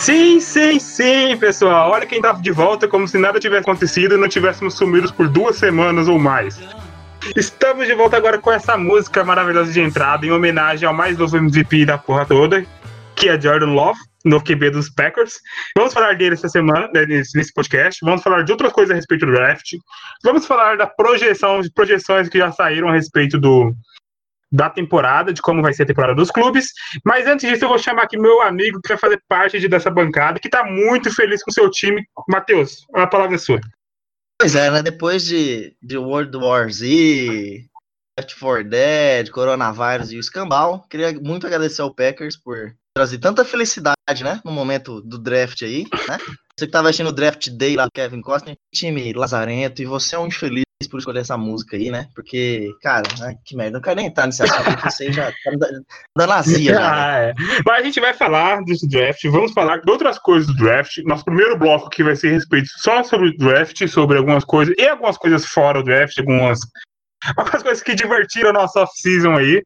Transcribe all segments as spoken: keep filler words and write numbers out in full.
Sim, sim, sim, pessoal. Olha quem tá de volta, como se nada tivesse acontecido e não tivéssemos sumidos por duas semanas ou mais. Estamos de volta agora com essa música maravilhosa de entrada, em homenagem ao mais novo M V P da porra toda, que é Jordan Love, no Q B dos Packers. Vamos falar dele essa semana, nesse, nesse podcast. Vamos falar de outras coisas a respeito do draft. Vamos falar da projeção, de projeções que já saíram a respeito do, da temporada, de como vai ser a temporada dos clubes. Mas antes disso, eu vou chamar aqui meu amigo que vai fazer parte de, dessa bancada, que tá muito feliz com o seu time. Matheus, a palavra é sua. Pois é, né? Depois de, de World War Z, Left four Dead, Coronavírus e o escambau, queria muito agradecer ao Packers por trazer tanta felicidade, né? No momento do draft aí, né? Você que tava assistindo o Draft Day lá do Kevin Costner, time lazarento, e você é um infeliz por escolher essa música aí, né? Porque, cara, ai, que merda, não quero nem entrar nesse assunto, porque você já tá dando azia já, né? Ah, é. Mas a gente vai falar desse draft, vamos falar de outras coisas do draft. Nosso primeiro bloco aqui vai ser a respeito só sobre o draft, sobre algumas coisas, e algumas coisas fora do draft, algumas, algumas coisas que divertiram a nossa off-season aí.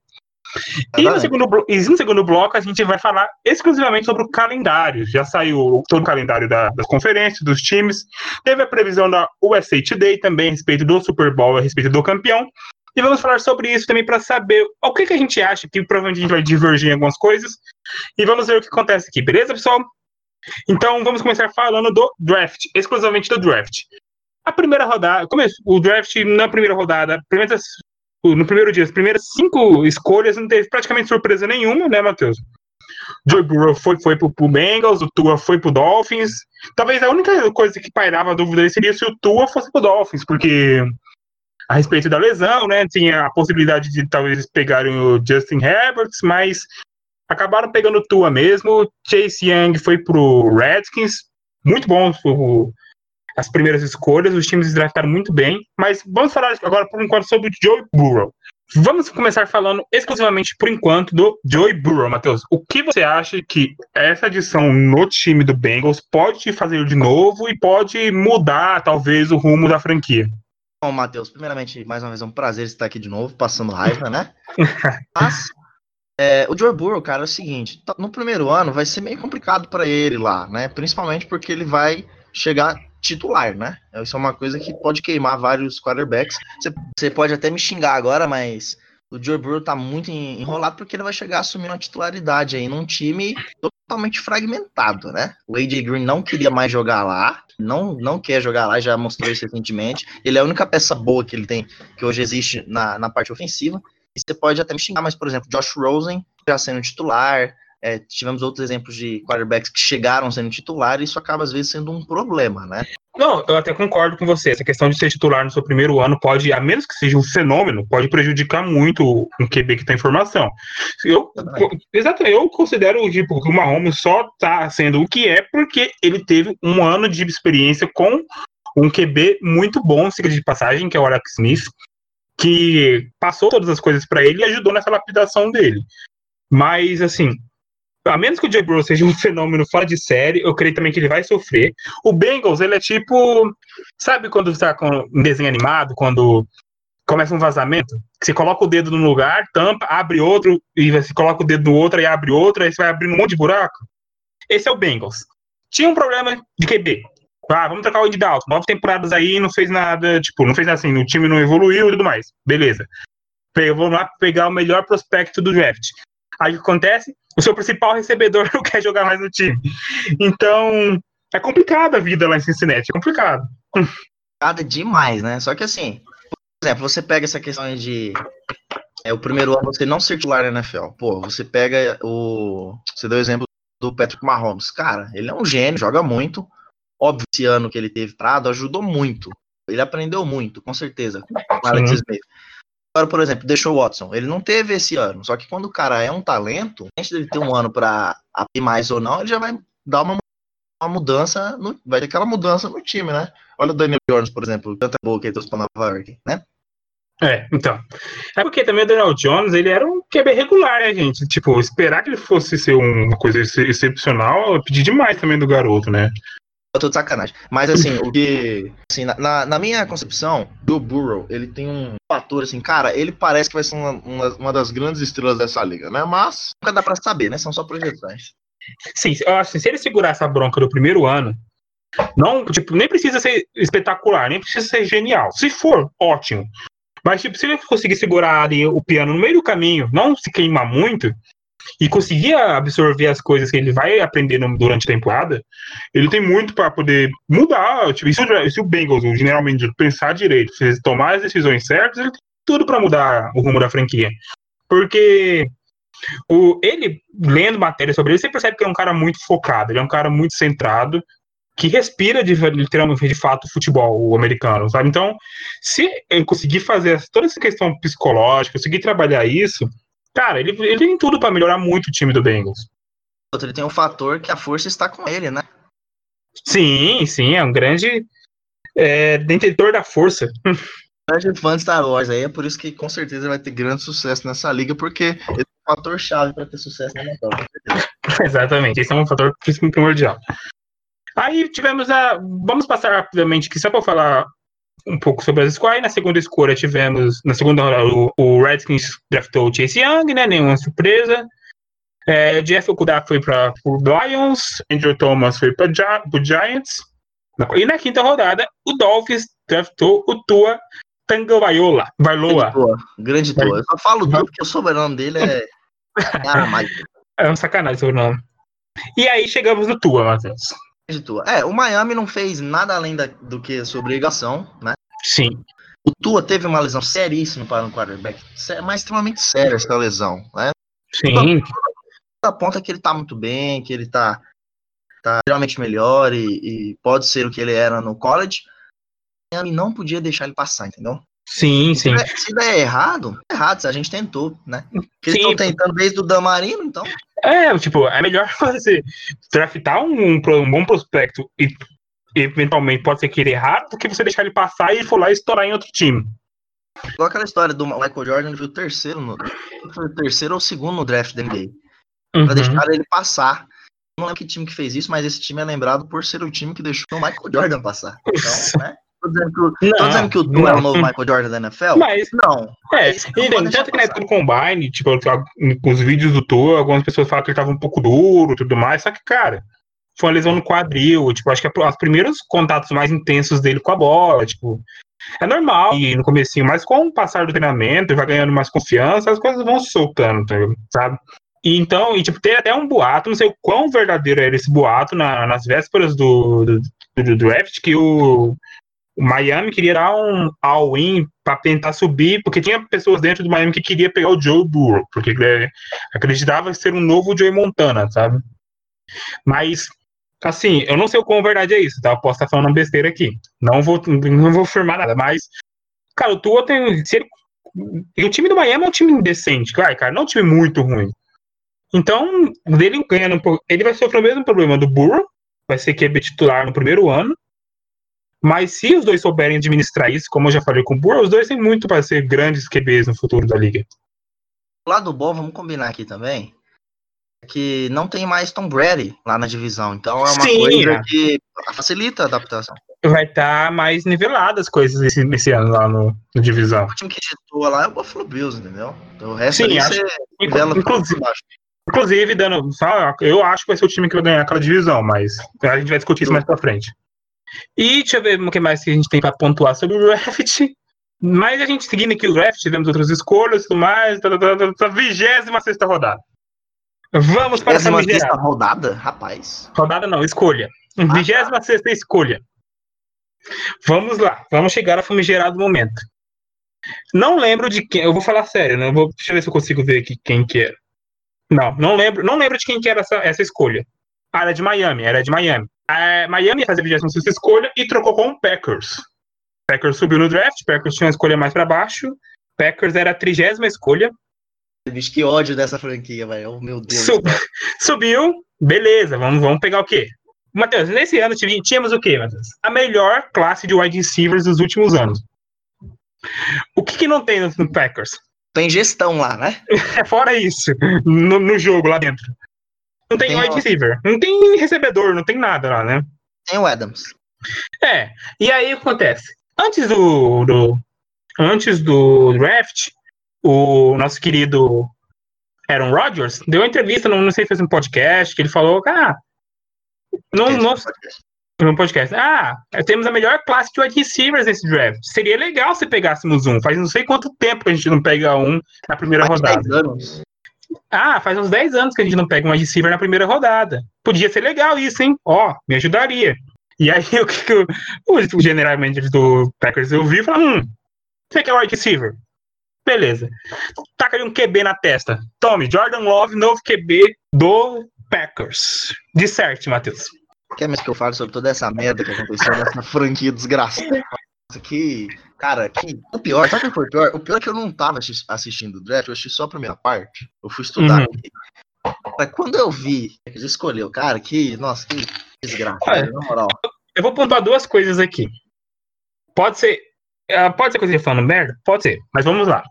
E no, segundo, e no segundo bloco a gente vai falar exclusivamente sobre o calendário. Já saiu todo o calendário da, das conferências, dos times. Teve a previsão da U S A Today também a respeito do Super Bowl, a respeito do campeão. E vamos falar sobre isso também para saber o que, que a gente acha, que provavelmente a gente vai divergir em algumas coisas. E vamos ver o que acontece aqui, beleza, pessoal? Então vamos começar falando do draft, exclusivamente do draft. A primeira rodada, começo, o draft na primeira rodada, primeiras, no primeiro dia, as primeiras cinco escolhas não teve praticamente surpresa nenhuma, né, Matheus? Joe Burrow foi, foi pro, pro Bengals, o Tua foi pro Dolphins. Talvez a única coisa que pairava a dúvida aí seria se o Tua fosse pro Dolphins, porque a respeito da lesão, né, tinha a possibilidade de talvez eles pegarem o Justin Herbert, mas acabaram pegando o Tua mesmo. Chase Young foi pro Redskins, muito bom o as primeiras escolhas, os times draftaram muito bem, mas vamos falar agora por enquanto sobre o Joe Burrow. Vamos começar falando exclusivamente por enquanto do Joe Burrow, Matheus. O que você acha que essa adição no time do Bengals pode fazer de novo e pode mudar talvez o rumo da franquia? Bom, Matheus, primeiramente, mais uma vez é um prazer estar aqui de novo, passando raiva, né? Mas é, o Joe Burrow, cara, é o seguinte, no primeiro ano vai ser meio complicado para ele lá, né? Principalmente porque ele vai chegar titular, né? Isso é uma coisa que pode queimar vários quarterbacks. Você pode até me xingar agora, mas o Joe Burrow tá muito enrolado porque ele vai chegar assumindo a titularidade aí num time totalmente fragmentado, né? O A J Green não queria mais jogar lá, não, não quer jogar lá, já mostrou isso recentemente. Ele é a única peça boa que ele tem, que hoje existe na, na parte ofensiva. E você pode até me xingar, mas, por exemplo, Josh Rosen já sendo titular. É, tivemos outros exemplos de quarterbacks que chegaram sendo titular e isso acaba às vezes sendo um problema, né? Não, eu até concordo com você. Essa questão de ser titular no seu primeiro ano pode, a menos que seja um fenômeno, pode prejudicar muito um Q B que tem formação. Eu, exato, eu considero tipo, que o Mahomes só está sendo o que é porque ele teve um ano de experiência com um Q B muito bom, siga de passagem, que é o Alex Smith, que passou todas as coisas para ele e ajudou nessa lapidação dele. Mas, assim, a menos que o Joe Burrow seja um fenômeno fora de série, eu creio também que ele vai sofrer. O Bengals, ele é tipo... Sabe quando você tá com um desenho animado, quando começa um vazamento? Que você coloca o dedo num lugar, tampa, abre outro, e você coloca o dedo no outro, e abre outro, aí você vai abrindo um monte de buraco. Esse é o Bengals. Tinha um problema de Q B. Ah, vamos trocar o Andy Dalton. Nove temporadas aí, não fez nada, tipo, não fez assim, o time não evoluiu e tudo mais. Beleza. Vamos lá pegar o melhor prospecto do draft. Aí o que acontece? O seu principal recebedor não quer jogar mais no time. Então, é complicado a vida lá em Cincinnati, é complicado. Complicado demais, né? Só que assim, por exemplo, você pega essa questão de é, o primeiro ano você não ser titular na N F L. Pô, você pega o... Você deu o exemplo do Patrick Mahomes. Cara, ele é um gênio, joga muito. Óbvio, esse ano que ele teve Prado ajudou muito. Ele aprendeu muito, com certeza, com o Alex Smith. Agora, por exemplo, deixou o Watson. Ele não teve esse ano. Só que quando o cara é um talento, antes dele ter um ano para abrir mais ou não, ele já vai dar uma, uma mudança, no, vai ter aquela mudança no time, né? Olha o Daniel Jones, por exemplo, tanta boa que ele trouxe para Nova York, né? É, então. É porque também o Daniel Jones, ele era um Q B regular, né, gente? Tipo, esperar que ele fosse ser uma coisa excepcional, eu pedi demais também do garoto, né? Eu tô de sacanagem. Mas assim, o que. Assim, na, na minha concepção, do Burrow, ele tem um fator assim, cara, ele parece que vai ser uma, uma, uma das grandes estrelas dessa liga, né? Mas nunca dá pra saber, né? São só projeções. sim, eu acho que se ele segurar essa bronca do primeiro ano, não, tipo, nem precisa ser espetacular, nem precisa ser genial. Se for, ótimo. Mas, tipo, se ele conseguir segurar ali o piano no meio do caminho, não se queimar muito, e conseguir absorver as coisas que ele vai aprendendo durante a temporada, ele tem muito para poder mudar. Tipo, se, o, se o Bengals, o general manager, pensar direito, se tomar as decisões certas, ele tem tudo para mudar o rumo da franquia. Porque o, ele, lendo matéria sobre ele, você percebe que é um cara muito focado, ele é um cara muito centrado, que respira de, literalmente, de fato, o futebol americano, sabe? Então, se ele conseguir fazer toda essa questão psicológica, conseguir trabalhar isso, cara, ele, ele tem tudo para melhorar muito o time do Bengals. Outro, ele tem um fator que a força está com ele, né? Sim, sim, é um grande é, detentor da força. Grande fã de Star Wars aí, é por isso que com certeza vai ter grande sucesso nessa liga, porque ele é um fator chave para ter sucesso na N F L. Exatamente, esse é um fator primordial. Aí tivemos a. Vamos passar rapidamente aqui, só para falar um pouco sobre as escolhas. Na segunda escolha tivemos, na segunda o, o Redskins draftou o Chase Young, né? Nenhuma surpresa. É, Jeff Okudah foi para o Lions, Andrew Thomas foi para o Giants. E na quinta rodada, o Dolphins draftou o Tua Tagovailoa. Grande Tua, grande Tua. Eu só falo Tua porque o sobrenome dele é aramaico. É um sacanagem o sobrenome. E aí chegamos no Tua, Matheus. É, o Miami não fez nada além da, do que a sua obrigação, né? Sim. O Tua teve uma lesão seríssima para um quarterback, mas extremamente séria essa lesão, né? Sim. Aponta que ele tá muito bem, que ele tá, tá realmente melhor e, e pode ser o que ele era no college. O Miami não podia deixar ele passar, entendeu? Sim, sim. Se der, se der errado, é errado, a gente tentou, né? Porque eles estão tentando desde o Damarino, então... É, tipo, é melhor você draftar um, um bom prospecto e eventualmente pode ser que ele errado do que você deixar ele passar e for lá e estourar em outro time. Igual aquela história do Michael Jordan, ele foi o terceiro, no, foi o terceiro ou segundo no draft da N B A. Uhum. Pra deixar ele passar. Não lembro que time que fez isso, mas esse time é lembrado por ser o time que deixou o Michael Jordan passar. Então, né? Tô dizendo que, não, tô dizendo que o Tua é o novo Michael Jordan da N F L? Mas, não. É, e tanto que na época do Combine, tipo, com os vídeos do Tua, algumas pessoas falam que ele tava um pouco duro e tudo mais, só que, cara, foi uma lesão no quadril, tipo, acho que é os primeiros contatos mais intensos dele com a bola, tipo, é normal, e no comecinho, mas com o passar do treinamento, vai ganhando mais confiança, as coisas vão se soltando, sabe? E então, e tipo, tem até um boato, não sei o quão verdadeiro era esse boato na, nas vésperas do, do, do draft, que o O Miami queria dar um all-in para tentar subir, porque tinha pessoas dentro do Miami que queria pegar o Joe Burrow, porque acreditava ser um novo Joey Montana, sabe? Mas, assim, eu não sei o quão verdade é isso, tá? Eu posso estar falando uma besteira aqui. Não vou, não vou afirmar nada, mas, cara, o Tua tem... Se ele, o time do Miami é um time decente, claro, cara, não é um time muito ruim. Então, dele ganhando, ele vai sofrer o mesmo problema do Burrow, vai ser Q B titular no primeiro ano. Mas se os dois souberem administrar isso, como eu já falei com o Burrow, os dois têm muito para ser grandes Q Bs no futuro da liga. O lado bom, vamos combinar aqui também, é que não tem mais Tom Brady lá na divisão. Então é uma Sim, coisa é. que facilita a adaptação. Vai estar tá mais nivelada as coisas nesse, nesse ano lá no, no divisão. O time que ditou lá é o Buffalo Bills, entendeu? Então, o resto Sim, acho, inclu- inclusive, inclusive dando, eu acho que vai ser o time que vai ganhar aquela divisão, mas a gente vai discutir isso mais pra frente. E deixa eu ver o que mais que a gente tem para pontuar sobre o draft. Mas a gente seguindo aqui o draft, tivemos outras escolhas e tudo mais. A vigésima sexta rodada. Vamos para essa vigésima sexta rodada? Rapaz. Rodada não, escolha. vigésima sexta escolha. Vamos lá, vamos chegar ao famigerado momento. Não lembro de quem, eu vou falar sério, né? Vou, deixa eu ver se eu consigo ver aqui quem que era. Não, não lembro, não lembro de quem que era essa, essa escolha. Ah, era de Miami, era de Miami. A Miami ia fazer a vigésima sexta escolha e trocou com o Packers. Packers subiu no draft, Packers tinha uma escolha mais pra baixo. Packers era a trigésima escolha. Bicho, que ódio dessa franquia, velho. Oh, meu Deus. Sub, subiu, beleza, vamos, vamos pegar o quê? Matheus, nesse ano tínhamos o quê, Matheus? A melhor classe de wide receivers dos últimos anos. O que, que não tem no, no Packers? Tem gestão lá, né? É fora isso, no, no jogo lá dentro. Não tem, tem wide receiver, não tem recebedor, não tem nada lá, né? Tem o Adams. É, e aí o que acontece? Antes do, do, antes do draft, o nosso querido Aaron Rodgers, deu uma entrevista, não, não sei se fez um podcast, que ele falou, ah, não, não, no podcast, ah, temos a melhor classe de wide receivers nesse draft. Seria legal se pegássemos um. Faz não sei quanto tempo que a gente não pega um na primeira Faz rodada. dez anos. Ah, faz uns dez anos que a gente não pega um wide receiver na primeira rodada. Podia ser legal isso, hein? Ó, me ajudaria. E aí o que o, o general manager do Packers ouviu e falou, hum, você quer wide receiver? Beleza. Taca ali um Q B na testa. Tome, Jordan Love, novo Q B do Packers. Disserte, Matheus. Quer mais que eu fale sobre toda essa merda que aconteceu nessa franquia desgraçada? Isso aqui, cara, que, o pior, sabe o que foi o pior? O pior é que eu não tava assistindo o draft, eu assisti só a primeira parte. Eu fui estudar Uhum. aqui. Mas quando eu vi, ele escolheu, cara, que, nossa, que desgraça, Olha, velho, na moral. Eu vou pontuar duas coisas aqui. Pode ser, uh, pode ser coisa de falando merda? Pode ser, mas vamos lá.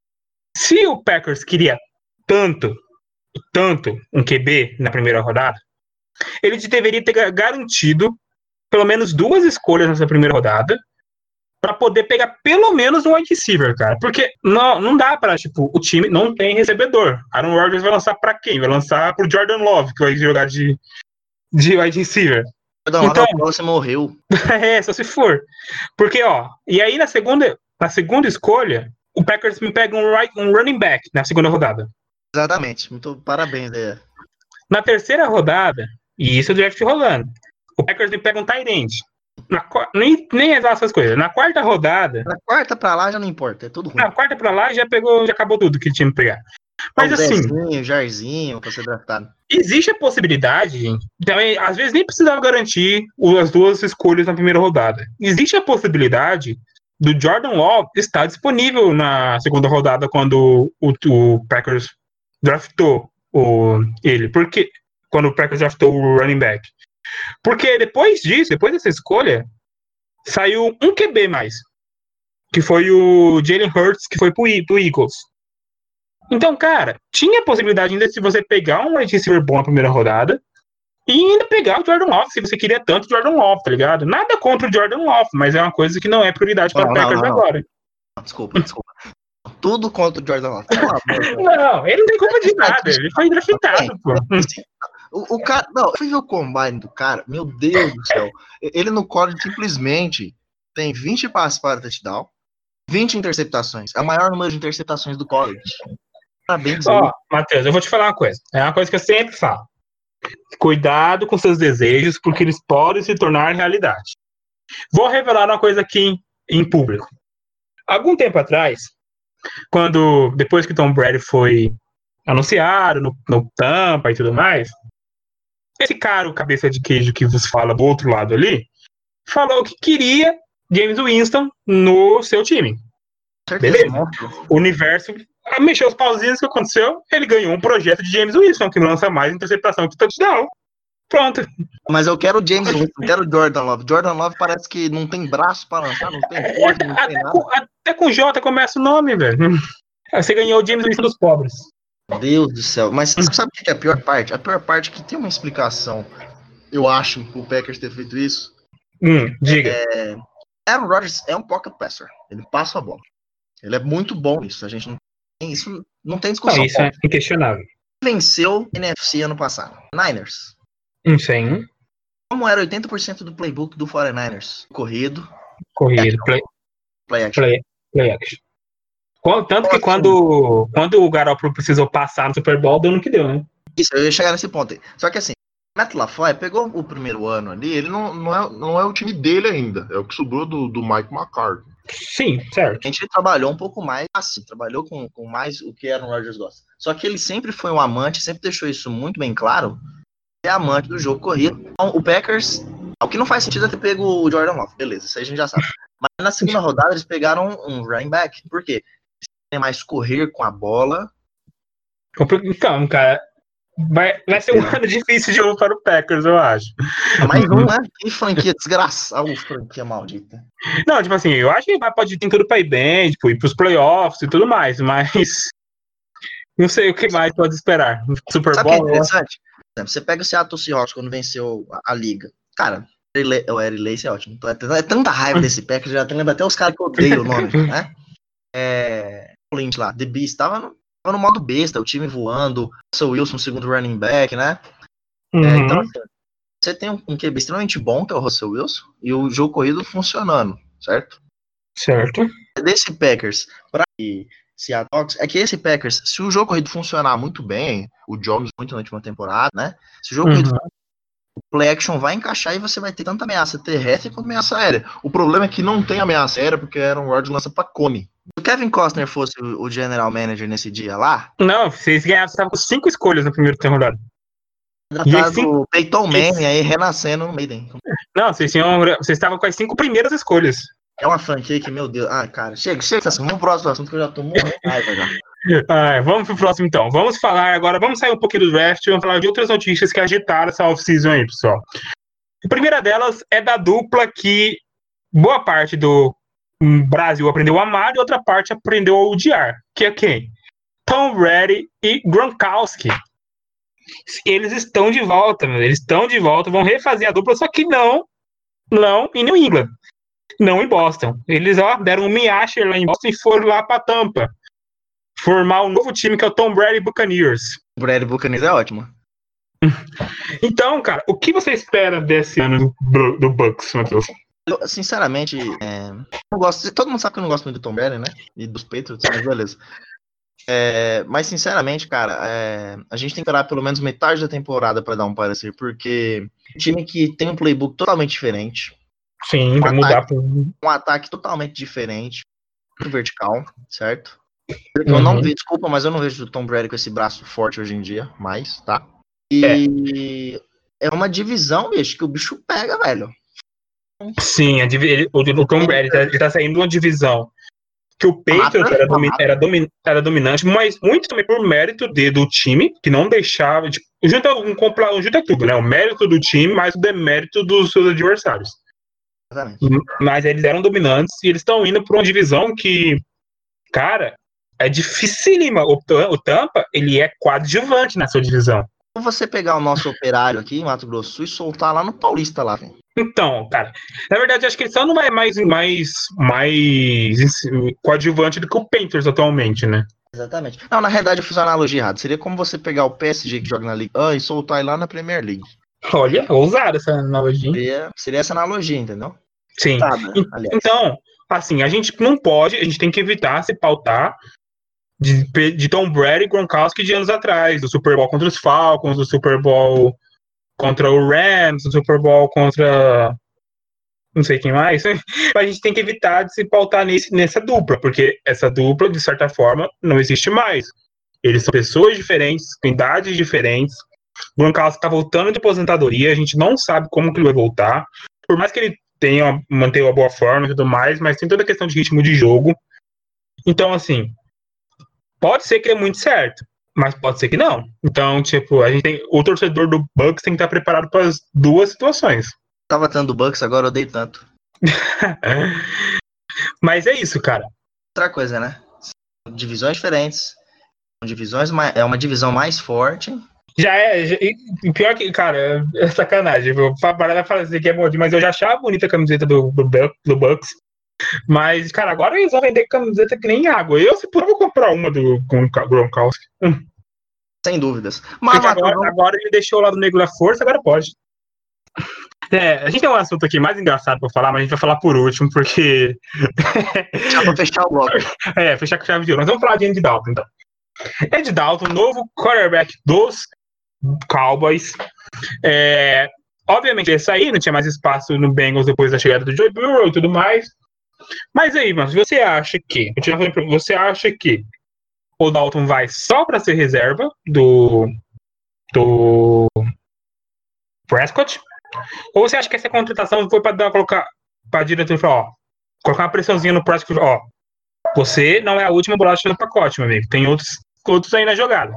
Se o Packers queria tanto, tanto um Q B na primeira rodada, ele deveria ter garantido pelo menos duas escolhas nessa primeira rodada para poder pegar pelo menos um wide receiver, cara. Porque não, não dá para, tipo, o time não tem recebedor. Aaron Rodgers vai lançar para quem? Vai lançar pro Jordan Love, que vai jogar de, de wide receiver. Jordan Love, Então, você morreu. é, só se for. Porque, ó, e aí na segunda, na segunda escolha, o Packers me pega um, right, um running back na segunda rodada. Exatamente, muito parabéns, né? Na terceira rodada, e isso é o draft rolando, o Packers me pega um tight end. Na, nem, nem essas coisas. Na quarta rodada. Na quarta pra lá já não importa, é tudo ruim. Na quarta pra lá já pegou, já acabou tudo que tinha que pegar. Mas um assim. Dezinho, Jairzinho pra ser draftado. Existe a possibilidade, gente. Também, às vezes nem precisava garantir as duas escolhas na primeira rodada. Existe a possibilidade do Jordan Love estar disponível na segunda rodada quando o, o Packers draftou o, ele. Porque quando o Packers draftou o running back. Porque depois disso, depois dessa escolha, saiu um Q B mais. Que foi o Jalen Hurts, que foi pro, pro Eagles. Então, cara, tinha a possibilidade ainda de você pegar um wide receiver bom na primeira rodada e ainda pegar o Jordan Love, se você queria tanto o Jordan Love, tá ligado? Nada contra o Jordan Love, mas é uma coisa que não é prioridade para o Packers não, não, agora. Não. Desculpa, desculpa. Tudo contra o Jordan Love. Não, ele não tem culpa de nada, ele foi draftado, pô. O, o cara, não, eu fui ver o combine do cara, meu Deus do céu. Ele no college simplesmente tem vinte passes para touchdown, vinte interceptações. É o maior número de interceptações do college. Parabéns. Ó, Matheus, eu vou te falar uma coisa. É uma coisa que eu sempre falo. Cuidado com seus desejos, porque eles podem se tornar realidade. Vou revelar uma coisa aqui em, em público. Algum tempo atrás, quando, depois que Tom Brady foi anunciado no, no Tampa e tudo mais, esse cara, o cabeça de queijo que vos fala do outro lado ali, falou que queria James Winston no seu time. Beleza? O universo mexeu os pauzinhos, o que aconteceu? Ele ganhou um projeto de James Winston, que lança mais interceptação que touchdown. Pronto. Mas eu quero o James Winston, não quero o Jordan Love. Jordan Love parece que não tem braço para lançar, não tem força, não até tem nada. Com, até com J começa o nome, velho. Você ganhou o James Winston dos pobres. Meu Deus do céu. Mas sabe o que é a pior parte? A pior parte é que tem uma explicação, eu acho, o Packers ter feito isso. Hum, diga. É... Aaron Rodgers é um pocket passer. Ele passa a bola. Ele é muito bom nisso. A gente não tem, isso não tem discussão. Não, isso é inquestionável. Venceu N F C ano passado. Niners. Sim. Como era oitenta por cento do playbook do quarenta e nine ers? Corrido. Corrido. Play, play action. Play, play action. Tanto que quando, quando o Garoppolo precisou passar no Super Bowl, deu no que deu, né? Isso, eu ia chegar nesse ponto aí. Só que assim, Matt LaFleur pegou o primeiro ano ali, ele não, não, é, não é o time dele ainda. É o que sobrou do, do Mike McCarthy. Sim, certo. A gente trabalhou um pouco mais assim, trabalhou com, com mais o que Aaron Rodgers gosta. Só que ele sempre foi um amante, sempre deixou isso muito bem claro, é amante do jogo corrido. Então, o Packers, o que não faz sentido é ter pego o Jordan Love, beleza, isso aí a gente já sabe. Mas na segunda rodada eles pegaram um running back, por quê? Eles querem mais correr com a bola. Então, cara, vai, vai ser um ano difícil de jogo para o Packers, eu acho. Mais um, né? Que franquia desgraçada, franquia maldita. Não, tipo assim, eu acho que vai, pode ter tudo para ir bem, tipo, ir pros playoffs e tudo mais, mas não sei o que mais pode esperar. Super Sabe Bowl. O que é interessante? Você pega o Seattle Seahawks quando venceu a, a liga. Cara, o Eric Lace é ótimo. É tanta raiva desse Packers, já tem lembra até os caras que odeiam o nome, né? É, o Lynch lá, The Beast, tava no, no modo besta, o time voando, Russell Wilson, segundo running back, né? Uhum. É, então, assim, você tem um, um Q B extremamente bom, que é o Russell Wilson, e o jogo corrido funcionando, certo? Certo. Desse Packers para Seahawks, é que esse Packers, se o jogo corrido funcionar muito bem, o Jones muito na última temporada, né? Se o jogo Uhum. corrido, o play action vai encaixar e você vai ter tanta ameaça terrestre quanto ameaça aérea. O problema é que não tem ameaça aérea porque Aaron Rodgers lança pra Cone. Se o Kevin Costner fosse o, o general manager nesse dia lá, Não, vocês ganharam, estavam com cinco escolhas na primeira temporada. tratado cinco... Peyton Manning aí renascendo no meio dele. Não, vocês, tinham, vocês estavam com as cinco primeiras escolhas. É uma franquia que, meu Deus. Ah, cara, chega, chega. Vamos pro próximo assunto que eu já tô morrendo de raiva já. Ah, vamos pro próximo então. Vamos falar agora, vamos sair um pouquinho do draft e vamos falar de outras notícias que agitaram essa off-season aí, pessoal. A primeira delas é da dupla que boa parte do Brasil aprendeu a amar e outra parte aprendeu a odiar. Que é quem? Tom Brady e Gronkowski. Eles estão de volta, meu. Eles estão de volta, vão refazer a dupla, só que não, não em New England. Não em Boston. Eles ó, deram um miache lá em Boston e foram lá pra Tampa. Formar um novo time que é o Tom Brady Buccaneers. O Brady Buccaneers é ótimo. Então, cara, o que você espera desse ano do, do Bucks, Matheus? Eu, sinceramente, é, não gosto, todo mundo sabe que eu não gosto muito do Tom Brady, né? E dos Patriots, mas beleza. É, mas, sinceramente, cara, é, a gente tem que esperar pelo menos metade da temporada pra dar um parecer, porque um time que tem um playbook totalmente diferente. Sim, um vai mudar. Ataque, um ataque totalmente diferente, muito vertical, certo? Eu Uhum. não vejo, desculpa, mas eu não vejo o Tom Brady com esse braço forte hoje em dia, mais, tá? E é, é uma divisão, bicho, que o bicho pega, velho. Sim, a, ele, o, o Tom Brady tá, ele tá saindo de uma divisão que o Patriots era, domi, era, domi, era dominante, mas muito também por mérito de, do time, que não deixava. Tipo, junta, um, junta tudo, né? O mérito do time, mais o demérito dos seus adversários. Exatamente. Mas eles eram dominantes e eles estão indo para uma divisão que, cara, é dificílima. O, o Tampa, ele é coadjuvante na sua divisão. Se você pegar o nosso operário aqui em Mato Grosso do Sul e soltar lá no Paulista lá, velho. Então, cara, na verdade, acho que ele só não é mais, mais, mais coadjuvante do que o Panthers atualmente, né? Exatamente. Não, na realidade eu fiz uma analogia errada. Seria como você pegar o P S G que joga na Liga um e soltar ele lá na Premier League. Olha, ousada essa analogia. Seria, seria essa analogia, entendeu? Sim. Tada, então, assim, a gente não pode, a gente tem que evitar se pautar de, de Tom Brady e Gronkowski de anos atrás, do Super Bowl contra os Falcons, do Super Bowl contra o Rams, do Super Bowl contra não sei quem mais. A gente tem que evitar de se pautar nesse, nessa dupla, porque essa dupla, de certa forma, não existe mais. Eles são pessoas diferentes, com idades diferentes. O Gronkowski está voltando de aposentadoria, a gente não sabe como que ele vai voltar. Por mais que ele tenha manter uma boa forma e tudo mais, mas tem toda a questão de ritmo de jogo. Então, assim, pode ser que dê muito certo, mas pode ser que não. Então, tipo, a gente tem, o torcedor do Bucks tem que estar preparado para as duas situações. Tava tendo Bucks, agora eu odeio tanto. Mas é isso, cara. Outra coisa, né? Divisões diferentes. Divisões mais, é uma divisão mais forte. Já é. Já, pior que, cara, é sacanagem. Vou parar de falar assim que é bom, mas eu já achava bonita a camiseta do, do, do Bucks. Mas, cara, agora eles vão vender camiseta que nem água. Eu, se por eu vou comprar uma do Gronkowski. Hum. Sem dúvidas. Mas agora, não... agora ele deixou o lado negro da força, agora pode. É, a gente tem um assunto aqui mais engraçado pra falar, mas a gente vai falar por último, porque... Já pra fechar o bloco. É, fechar com chave de ouro. Nós vamos falar de Andy Dalton, então. Andy Dalton, novo quarterback dos Cowboys. É, obviamente, ia sair, não tinha mais espaço no Bengals depois da chegada do Joe Burrow e tudo mais. Mas aí, mano, você acha que... Eu tinha falado, você acha que o Dalton vai só pra ser reserva do... do... Prescott? Ou você acha que essa contratação foi pra dar, colocar pra diretor e falar, ó, colocar uma pressãozinha no Prescott, ó, você não é a última bolacha do pacote, meu amigo, tem outros, outros aí na jogada.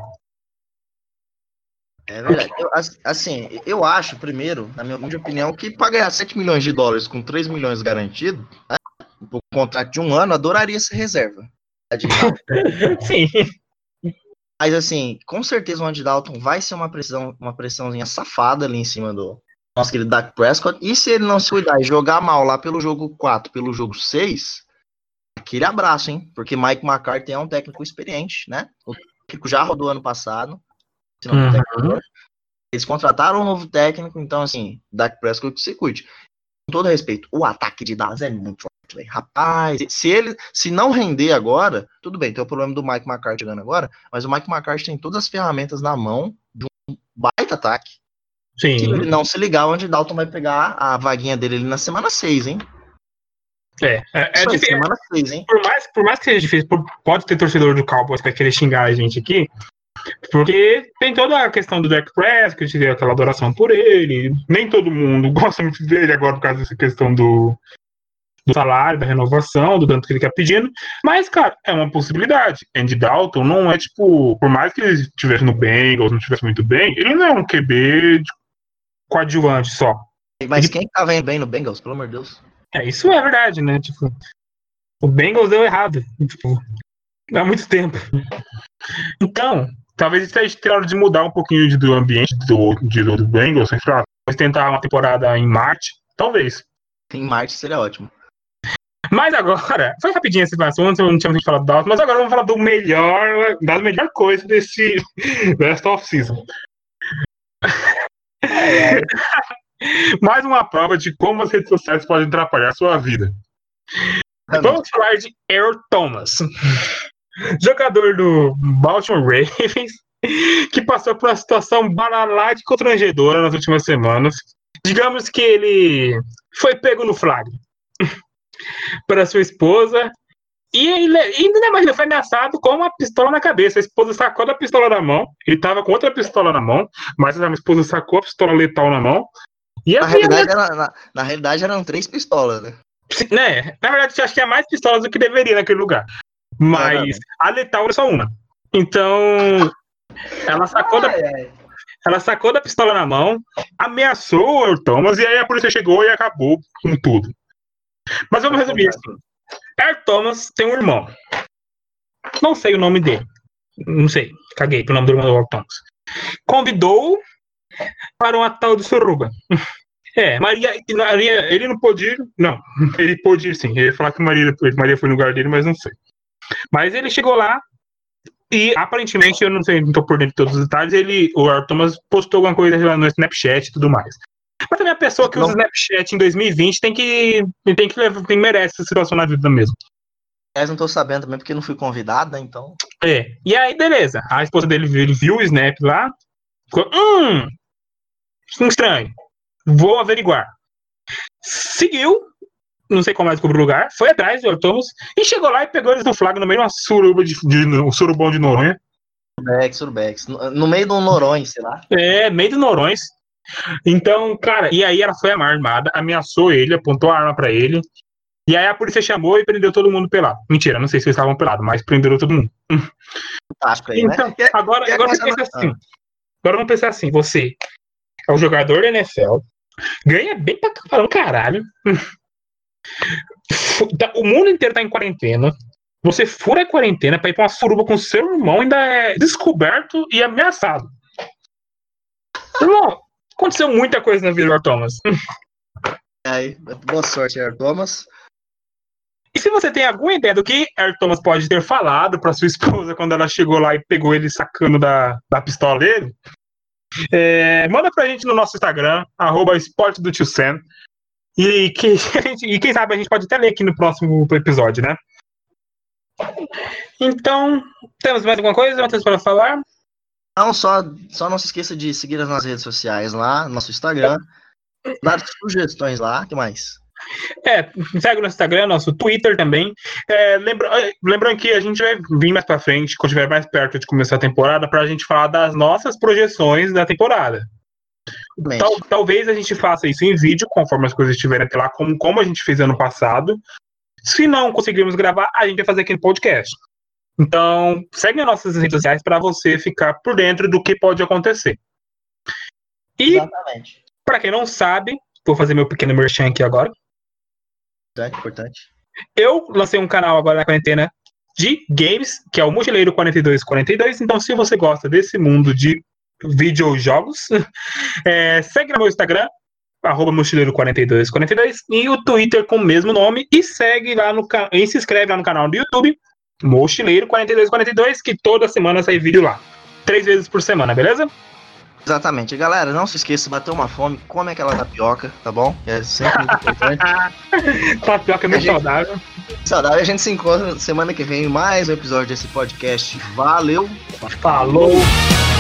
É verdade. Eu, assim, eu acho, primeiro, na minha humilde opinião, que pra ganhar sete milhões de dólares com três milhões garantido, né, por contrato de um ano, adoraria ser reserva. Sim. Mas, assim, com certeza o Andy Dalton vai ser uma pressão, uma pressãozinha safada ali em cima do nosso querido Dak Prescott. E se ele não se cuidar e jogar mal lá pelo jogo quatro, pelo jogo seis, aquele abraço, hein? Porque Mike McCarthy é um técnico experiente, né? O técnico já rodou ano passado. Se não uhum. técnico, eles contrataram um novo técnico, então, assim, Dak Prescott que se curte. Com todo respeito, o ataque de Dallas é muito forte, véio. Rapaz, se ele se não render agora, tudo bem, tem o problema do Mike McCarthy chegando agora, mas o Mike McCarthy tem todas as ferramentas na mão de um baita ataque. Sim. Se ele não se ligar, onde Dalton vai pegar a vaguinha dele ali na semana seis, hein? É, é, é difícil. Semana seis, hein? Por mais, por mais que seja difícil, pode ter torcedor do Cowboys que vai querer xingar a gente aqui, porque tem toda a questão do Dak Prescott, tem aquela adoração por ele. Nem todo mundo gosta muito dele agora por causa dessa questão do, do salário, da renovação, do tanto que ele quer pedindo. Mas, cara, é uma possibilidade. Andy Dalton não é tipo, por mais que ele estivesse no Bengals, não estivesse muito bem, ele não é um Q B de coadjuvante só. Mas ele... quem tá vendo bem no Bengals, pelo amor de Deus? É, isso é verdade, né? Tipo, o Bengals deu errado. Tipo, há muito tempo. Então, talvez esteja na hora de mudar um pouquinho de, do ambiente do, de, do Bengals. Talvez tentar uma temporada em Marte. Talvez. Em Marte seria ótimo. Mas agora, foi rapidinho esse assunto, não tínhamos falado do Dalton, mas agora vamos falar do melhor, da melhor coisa desse Best of Season. É, é. Mais uma prova de como as redes sociais podem atrapalhar a sua vida. Vamos falar de Earl Thomas, jogador do Baltimore Ravens, que passou por uma situação banalada e constrangedora nas últimas semanas. Digamos que ele foi pego no flagra para sua esposa e ele ainda mais ele foi ameaçado com uma pistola na cabeça. A esposa sacou da pistola na mão, ele estava com outra pistola na mão, mas a esposa sacou a pistola letal na mão. E na, realidade, era, na, na realidade eram três pistolas, né? né? Na verdade, eu acho que é mais pistolas do que deveria naquele lugar. Mas ah, a letal era só uma. Então, ela sacou, ai, da, ai. ela sacou da pistola na mão, ameaçou o Earl Thomas, e aí a polícia chegou e acabou com tudo. Mas vamos resumir isso. Earl Thomas tem um irmão. Não sei o nome dele. Não sei. Caguei pro nome do irmão do Earl Thomas. Convidou para uma tal de suruba. É, Maria, Maria, ele não pôde ir, não, ele pôde ir sim, ele ia falar que Maria, Maria foi no lugar dele, mas não foi. Mas ele chegou lá e, aparentemente, eu não sei, não tô por dentro de todos os detalhes, ele, o Earl Thomas postou alguma coisa no Snapchat e tudo mais. Mas também a pessoa que não. usa Snapchat em dois mil e vinte tem que, tem que, tem que merece essa situação na vida mesmo. Mas não tô sabendo também porque não fui convidada, então... É, e aí, beleza, a esposa dele viu, ele viu o Snap lá, ficou, hum, estranho. Vou averiguar. Seguiu, não sei como mais descobriu o lugar, foi atrás do Earl Thomas e chegou lá e pegou eles no flagra no meio de uma suruba de, de um surubão de Noronha. Surubex, Surubex. No, no meio do Norões, sei lá. É, meio do Norões. Então, cara, e aí ela foi armada, ameaçou ele, apontou a arma pra ele. E aí a polícia chamou e prendeu todo mundo pelado. Mentira, não sei se eles estavam pelados, mas prenderam todo mundo. Fantástico aí, então, né? Agora, agora vamos pensar assim. Ah. Agora vamos pensar assim, você é o jogador da N F L, ganha bem pra caralho. O mundo inteiro tá em quarentena. Você fura a quarentena pra ir pra uma suruba com seu irmão, ainda é descoberto e ameaçado. Irmão, aconteceu muita coisa na vida do Earl Thomas. Aí, boa sorte, Earl Thomas. E se você tem alguma ideia do que Earl Thomas pode ter falado pra sua esposa quando ela chegou lá e pegou ele sacando da, da pistola dele, é, manda pra gente no nosso Instagram, arroba esporte do tio Sam. E, que, e quem sabe a gente pode até ler aqui no próximo episódio, né? Então, temos mais alguma coisa Matheus, para falar? Não, só, só não se esqueça de seguir nas nossas redes sociais lá, no nosso Instagram. Dar sugestões lá, o que mais? É, segue no Instagram, nosso Twitter também. É, lembra, lembrando que a gente vai vir mais pra frente, quando estiver mais perto de começar a temporada, pra gente falar das nossas projeções da temporada. Tal, talvez a gente faça isso em vídeo, conforme as coisas estiverem até lá, como, como a gente fez ano passado. Se não conseguirmos gravar, a gente vai fazer aqui no podcast. Então, segue nas nossas redes sociais para você ficar por dentro do que pode acontecer. E, exatamente. Para quem não sabe, vou fazer meu pequeno merchan aqui agora. Importante, importante. Eu lancei um canal agora na quarentena de games, que é o Mochileiro quarenta e dois quarenta e dois. Então, se você gosta desse mundo de videojogos, é, segue no meu Instagram, arroba mochileiro quarenta e dois quarenta e dois, e o Twitter com o mesmo nome, e segue lá no e se inscreve lá no canal do YouTube, Mochileiro quarenta e dois quarenta e dois, que toda semana sai vídeo lá. Três vezes por semana, beleza? Exatamente. Galera, não se esqueça, bateu uma fome, come aquela tapioca, tá bom? É sempre muito importante. Tapioca é muito gente... saudável. Saudável. A gente se encontra semana que vem em mais um episódio desse podcast. Valeu! Falou!